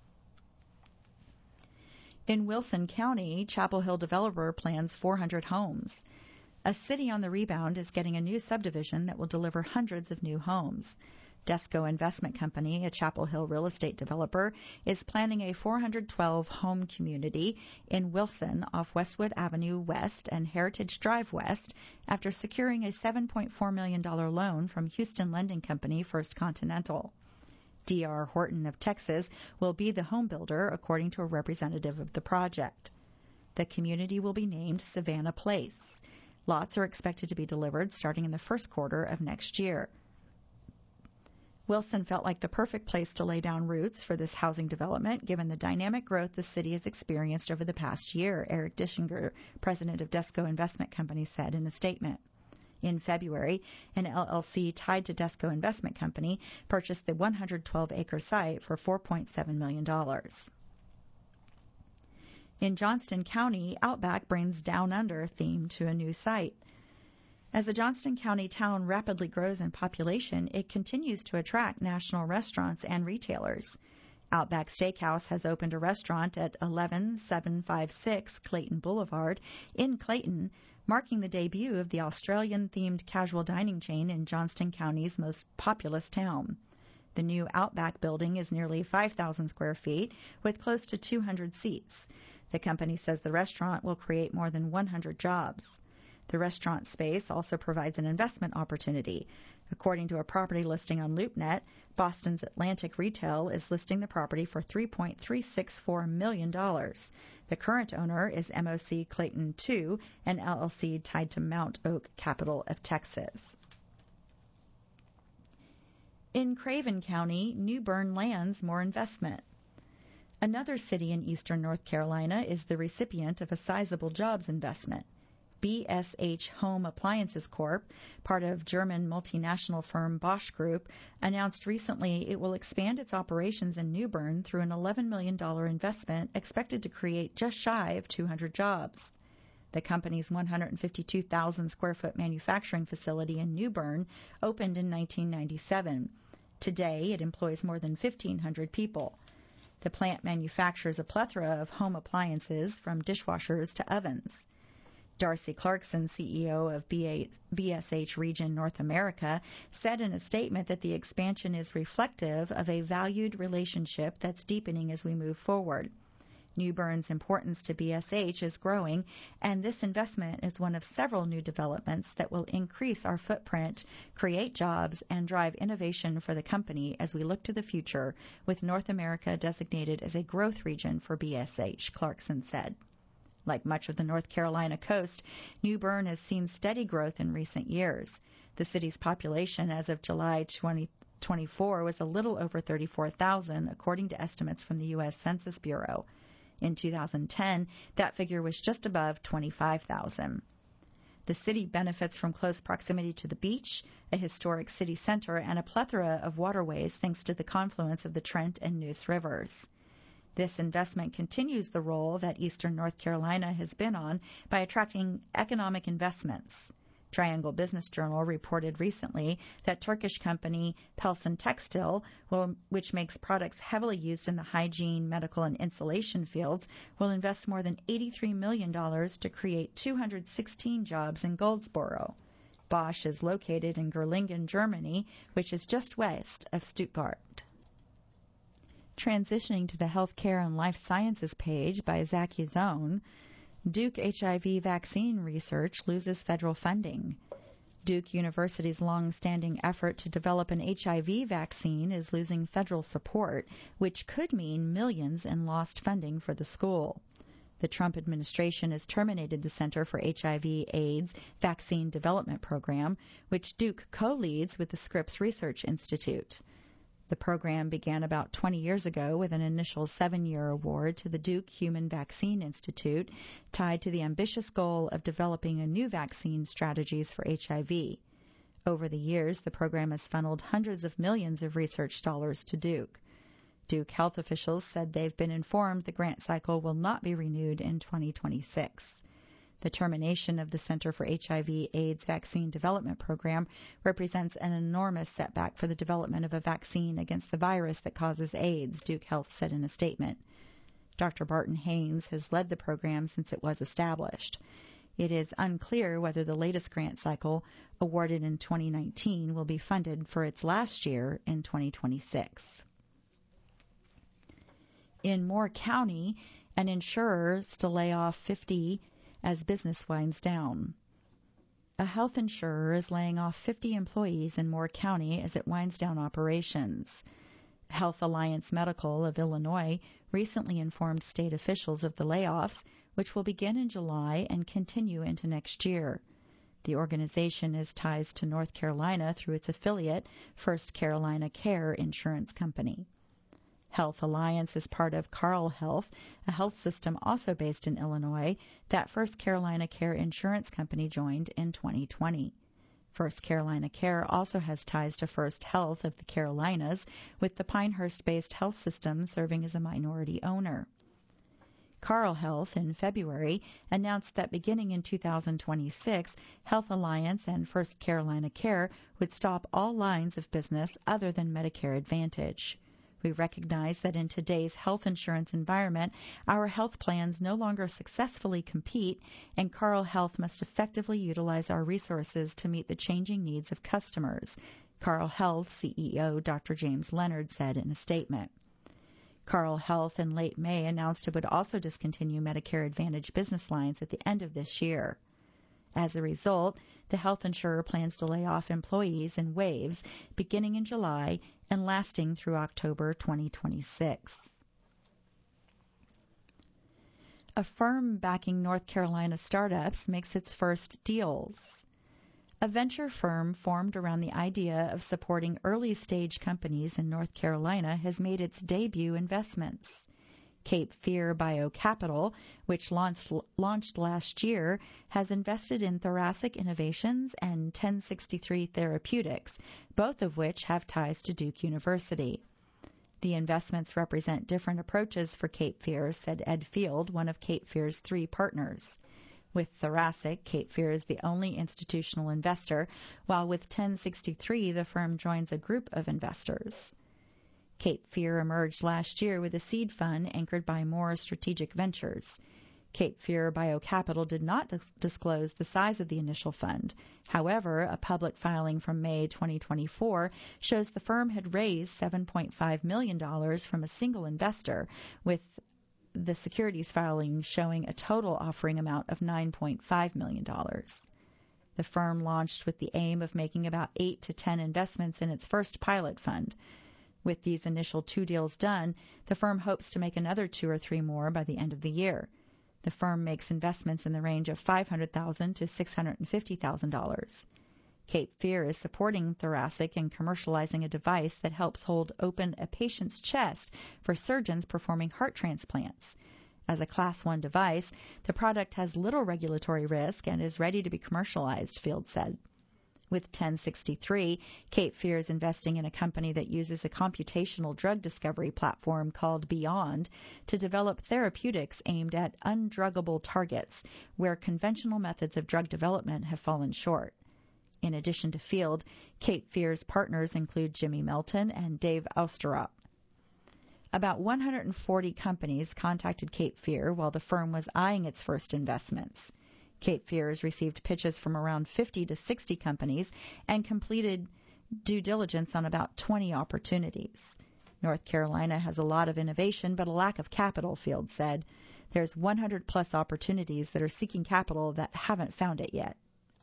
[SPEAKER 1] In Wilson County, Chapel Hill developer plans 400 homes. A city on the rebound is getting a new subdivision that will deliver hundreds of new homes. Desco Investment Company, a Chapel Hill real estate developer, is planning a 412-home community in Wilson off Westwood Avenue West and Heritage Drive West after securing a $7.4 million loan from Houston lending company First Continental. D.R. Horton of Texas will be the home builder, according to a representative of the project. The community will be named Savannah Place. Lots are expected to be delivered starting in the first quarter of next year. Wilson felt like the perfect place to lay down roots for this housing development, given the dynamic growth the city has experienced over the past year, Eric Dischinger, president of Desco Investment Company, said in a statement. In February, an LLC tied to Desco Investment Company purchased the 112-acre site for $4.7 million. In Johnston County, Outback brings Down Under theme to a new site. As the Johnston County town rapidly grows in population, it continues to attract national restaurants and retailers. Outback Steakhouse has opened a restaurant at 11756 Clayton Boulevard in Clayton, marking the debut of the Australian-themed casual dining chain in Johnston County's most populous town. The new Outback building is nearly 5,000 square feet with close to 200 seats. The company says the restaurant will create more than 100 jobs. The restaurant space also provides an investment opportunity. According to a property listing on LoopNet, Boston's Atlantic Retail is listing the property for $3.364 million. The current owner is MOC Clayton II, an LLC tied to Mount Oak Capital of Texas. In Craven County, New Bern lands more investment. Another city in eastern North Carolina is the recipient of a sizable jobs investment. BSH Home Appliances Corp., part of German multinational firm Bosch Group, announced recently it will expand its operations in New Bern through an $11 million investment expected to create just shy of 200 jobs. The company's 152,000 square foot manufacturing facility in New Bern opened in 1997. Today, it employs more than 1,500 people. The plant manufactures a plethora of home appliances, from dishwashers to ovens. Darcy Clarkson, CEO of BSH Region North America, said in a statement that the expansion is reflective of a valued relationship that's deepening as we move forward. New Bern's importance to BSH is growing, and this investment is one of several new developments that will increase our footprint, create jobs, and drive innovation for the company as we look to the future, with North America designated as a growth region for BSH, Clarkson said. Like much of the North Carolina coast, New Bern has seen steady growth in recent years. The city's population as of July 2024 was a little over 34,000, according to estimates from the U.S. Census Bureau. In 2010, that figure was just above 25,000. The city benefits from close proximity to the beach, a historic city center, and a plethora of waterways thanks to the confluence of the Trent and Neuse rivers. This investment continues the role that eastern North Carolina has been on by attracting economic investments. Triangle Business Journal reported recently that Turkish company Pelson Textil, which makes products heavily used in the hygiene, medical, and insulation fields, will invest more than $83 million to create 216 jobs in Goldsboro. Bosch is located in Gerlingen, Germany, which is just west of Stuttgart. Transitioning to the Healthcare and Life Sciences page by Zach Yazone, Duke HIV vaccine research loses federal funding. Duke University's long-standing effort to develop an HIV vaccine is losing federal support, which could mean millions in lost funding for the school. The Trump administration has terminated the Center for HIV/AIDS Vaccine Development Program, which Duke co-leads with the Scripps Research Institute. The program began about 20 years ago with an initial 7-year award to the Duke Human Vaccine Institute, tied to the ambitious goal of developing a new vaccine strategies for HIV. Over the years, the program has funneled hundreds of millions of research dollars to Duke. Duke health officials said they've been informed the grant cycle will not be renewed in 2026. The termination of the Center for HIV/AIDS Vaccine Development Program represents an enormous setback for the development of a vaccine against the virus that causes AIDS, Duke Health said in a statement. Dr. Barton Haynes has led the program since it was established. It is unclear whether the latest grant cycle, awarded in 2019, will be funded for its last year in 2026. In Moore County, an insurer is to lay off 50 as business winds down. A health insurer is laying off 50 employees in Moore County as it winds down operations. Health Alliance Medical of Illinois recently informed state officials of the layoffs, which will begin in July and continue into next year. The organization has ties to North Carolina through its affiliate, First Carolina Care Insurance Company. Health Alliance is part of Carle Health, a health system also based in Illinois that First Carolina Care Insurance Company joined in 2020. First Carolina Care also has ties to First Health of the Carolinas, with the Pinehurst-based health system serving as a minority owner. Carle Health in February announced that beginning in 2026, Health Alliance and First Carolina Care would stop all lines of business other than Medicare Advantage. We recognize that in today's health insurance environment, our health plans no longer successfully compete, and Carle Health must effectively utilize our resources to meet the changing needs of customers, Carle Health CEO Dr. James Leonard said in a statement. Carle Health in late May announced it would also discontinue Medicare Advantage business lines at the end of this year. As a result, the health insurer plans to lay off employees in waves beginning in July and lasting through October 2026. A firm backing North Carolina startups makes its first deals. A venture firm formed around the idea of supporting early-stage companies in North Carolina has made its debut investments. Cape Fear BioCapital, which launched last year, has invested in Thoracic Innovations and 1063 Therapeutics, both of which have ties to Duke University. The investments represent different approaches for Cape Fear, said Ed Field, one of Cape Fear's 3 partners. With Thoracic, Cape Fear is the only institutional investor, while with 1063 the firm joins a group of investors. Cape Fear emerged last year with a seed fund anchored by Moore Strategic Ventures. Cape Fear BioCapital did not disclose the size of the initial fund. However, a public filing from May 2024 shows the firm had raised $7.5 million from a single investor, with the securities filing showing a total offering amount of $9.5 million. The firm launched with the aim of making about 8 to 10 investments in its first pilot fund. With these initial 2 deals done, the firm hopes to make another 2 or 3 more by the end of the year. The firm makes investments in the range of $500,000 to $650,000. Cape Fear is supporting Thoracic in commercializing a device that helps hold open a patient's chest for surgeons performing heart transplants. As a Class 1 device, the product has little regulatory risk and is ready to be commercialized, Field said. With 1063, Cape Fear is investing in a company that uses a computational drug discovery platform called Beyond to develop therapeutics aimed at undruggable targets where conventional methods of drug development have fallen short. In addition to Field, Cape Fear's partners include Jimmy Melton and Dave Austerop. About 140 companies contacted Cape Fear while the firm was eyeing its first investments. Cape Fear has received pitches from around 50 to 60 companies and completed due diligence on about 20 opportunities. North Carolina has a lot of innovation but a lack of capital, Field said. There's 100-plus opportunities that are seeking capital that haven't found it yet.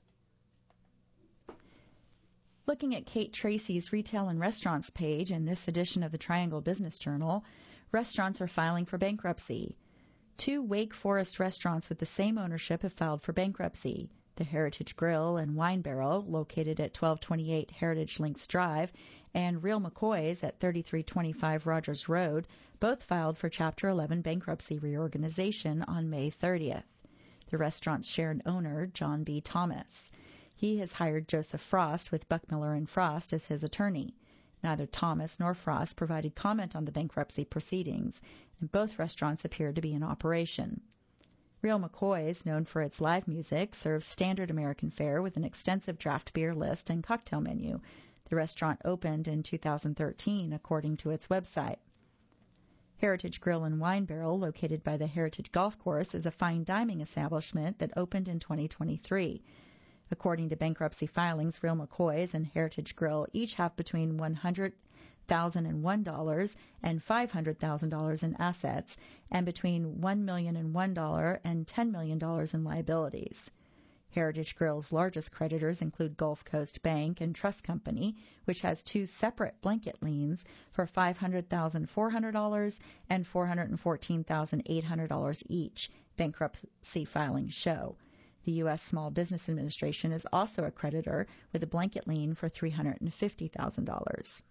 [SPEAKER 1] Looking at Kate Tracy's Retail and Restaurants page in this edition of the Triangle Business Journal, restaurants are filing for bankruptcy. 2 Wake Forest restaurants with the same ownership have filed for bankruptcy. The Heritage Grill and Wine Barrel, located at 1228 Heritage Links Drive, and Real McCoy's at 3325 Rogers Road, both filed for Chapter 11 bankruptcy reorganization on May 30th. The restaurants share an owner, John B. Thomas. He has hired Joseph Frost with Buckmiller & Frost as his attorney. Neither Thomas nor Frost provided comment on the bankruptcy proceedings, and both restaurants appear to be in operation. Real McCoy's, known for its live music, serves standard American fare with an extensive draft beer list and cocktail menu. The restaurant opened in 2013, according to its website. Heritage Grill and Wine Barrel, located by the Heritage Golf Course, is a fine dining establishment that opened in 2023. According to bankruptcy filings, Real McCoy's and Heritage Grill each have between $100,001 and $500,000 in assets and between $1,001 and $10 million in liabilities. Heritage Grill's largest creditors include Gulf Coast Bank and Trust Company, which has 2 separate blanket liens for $500,400 and $414,800 each, bankruptcy filings show. The U.S. Small Business Administration is also a creditor with a blanket lien for $350,000.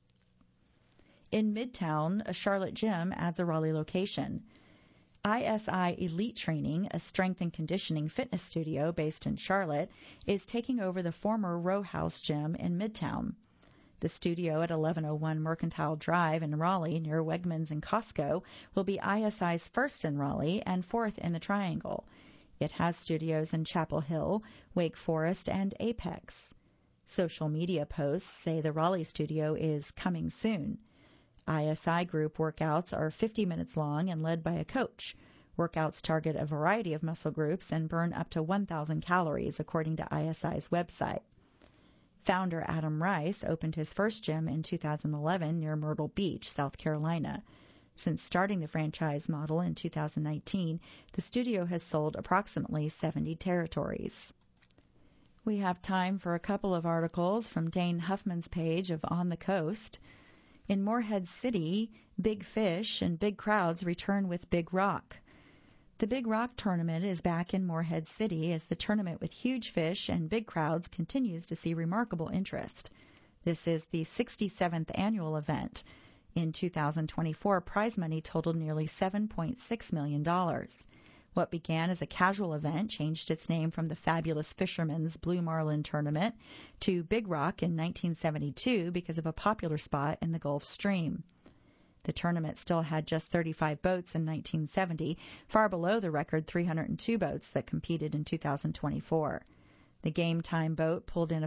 [SPEAKER 1] In Midtown, a Charlotte gym adds a Raleigh location. ISI Elite Training, a strength and conditioning fitness studio based in Charlotte, is taking over the former Row House gym in Midtown. The studio at 1101 Mercantile Drive in Raleigh, near Wegmans and Costco, will be ISI's first in Raleigh and fourth in the Triangle. It has studios in Chapel Hill, Wake Forest, and Apex. Social media posts say the Raleigh studio is coming soon. ISI group workouts are 50 minutes long and led by a coach. Workouts target a variety of muscle groups and burn up to 1,000 calories, according to ISI's website. Founder Adam Rice opened his first gym in 2011 near Myrtle Beach, South Carolina. Since starting the franchise model in 2019, the studio has sold approximately 70 territories. We have time for a couple of articles from Dane Huffman's page of On the Coast. In Morehead City, big fish and big crowds return with Big Rock. The Big Rock tournament is back in Morehead City as the tournament with huge fish and big crowds continues to see remarkable interest. This is the 67th annual event. In 2024, prize money totaled nearly $7.6 million. What began as a casual event changed its name from the Fabulous Fisherman's Blue Marlin Tournament to Big Rock in 1972 because of a popular spot in the Gulf Stream. The tournament still had just 35 boats in 1970, far below the record 302 boats that competed in 2024. The Game Time boat pulled in a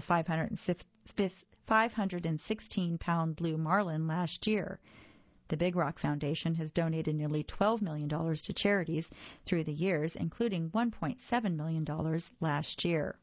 [SPEAKER 1] 516-pound blue marlin last year. The Big Rock Foundation has donated nearly $12 million to charities through the years, including $1.7 million last year.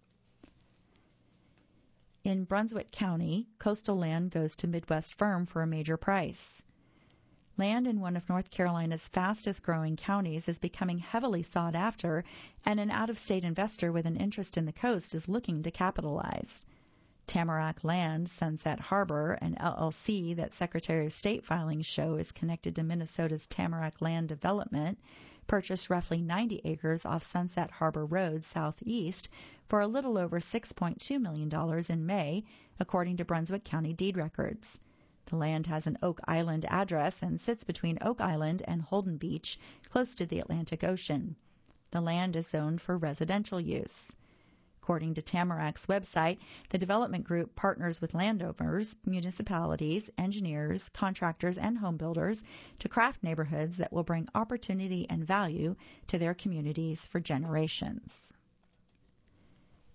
[SPEAKER 1] In Brunswick County, coastal land goes to Midwest firm for a major price. Land in one of North Carolina's fastest-growing counties is becoming heavily sought after, and an out-of-state investor with an interest in the coast is looking to capitalize. Tamarack Land, Sunset Harbor, an LLC that Secretary of State filings show is connected to Minnesota's Tamarack Land Development, purchased roughly 90 acres off Sunset Harbor Road southeast for a little over $6.2 million in May, according to Brunswick County deed records. The land has an Oak Island address and sits between Oak Island and Holden Beach, close to the Atlantic Ocean. The land is zoned for residential use. According to Tamarack's website, the development group partners with landowners, municipalities, engineers, contractors, and home builders to craft neighborhoods that will bring opportunity and value to their communities for generations.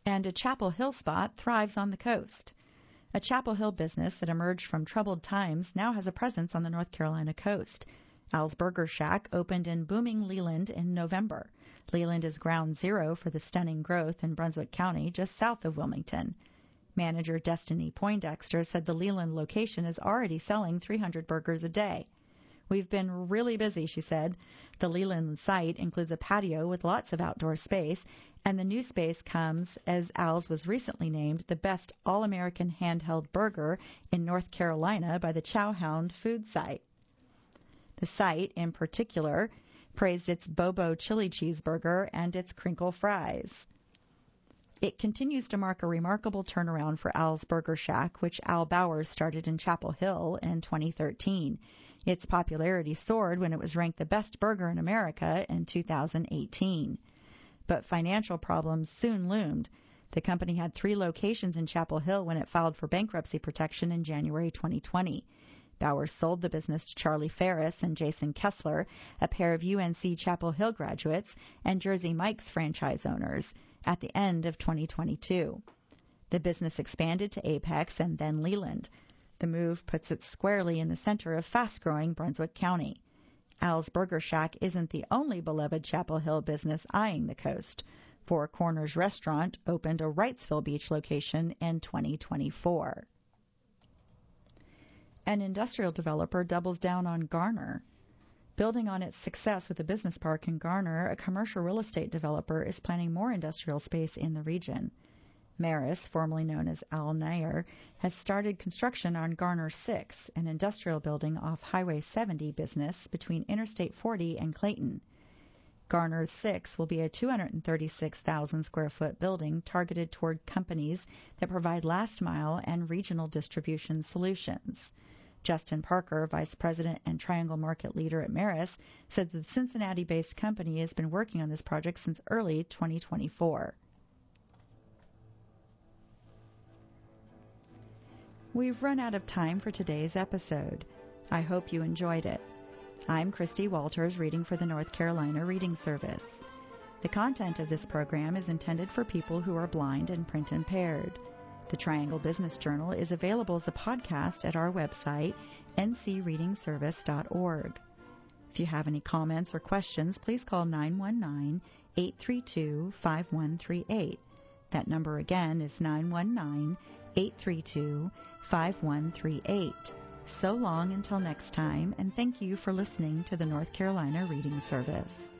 [SPEAKER 1] And a Chapel Hill spot thrives on the coast. A Chapel Hill business that emerged from troubled times now has a presence on the North Carolina coast. Al's Burger Shack opened in booming Leland in November. Leland is ground zero for the stunning growth in Brunswick County, just south of Wilmington. Manager Destiny Poindexter said the Leland location is already selling 300 burgers a day. We've been really busy, she said. The Leland site includes a patio with lots of outdoor space, and the new space comes as Al's was recently named the best all-American handheld burger in North Carolina by the Chowhound food site. The site, in particular, praised its Bobo chili cheeseburger and its crinkle fries. It continues to mark a remarkable turnaround for Al's Burger Shack, which Al Bowers started in Chapel Hill in 2013. Its popularity soared when it was ranked the best burger in America in 2018. But financial problems soon loomed. The company had 3 locations in Chapel Hill when it filed for bankruptcy protection in January 2020. Bowers sold the business to Charlie Ferris and Jason Kessler, a pair of UNC Chapel Hill graduates and Jersey Mike's franchise owners, at the end of 2022. The business expanded to Apex and then Leland. The move puts it squarely in the center of fast-growing Brunswick County. Al's Burger Shack isn't the only beloved Chapel Hill business eyeing the coast. Four Corners Restaurant opened a Wrightsville Beach location in 2024. An industrial developer doubles down on Garner. Building on its success with a business park in Garner, a commercial real estate developer is planning more industrial space in the region. Maris, formerly known as Al Nair, has started construction on Garner 6, an industrial building off Highway 70 business between Interstate 40 and Clayton. Garner 6 will be a 236,000 square foot building targeted toward companies that provide last mile and regional distribution solutions. Justin Parker, vice president and Triangle market leader at Maris, said the Cincinnati-based company has been working on this project since early 2024. We've run out of time for today's episode. I hope you enjoyed it. I'm Christy Walters, reading for the North Carolina Reading Service. The content of this program is intended for people who are blind and print impaired. The Triangle Business Journal is available as a podcast at our website, ncreadingservice.org. If you have any comments or questions, please call 919-832-5138. That number again is 919-832-5138. So long until next time, and thank you for listening to the North Carolina Reading Service.